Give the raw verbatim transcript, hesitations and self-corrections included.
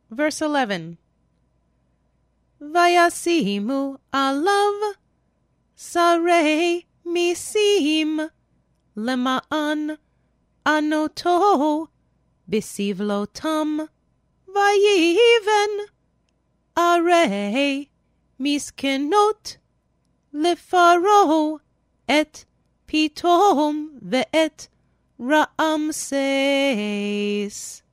Verse eleven. Vayasimu alav sarei misim lema'an anoto bisivlotam vayiven arei miskenot lefaro et pitom ve'et Ramses.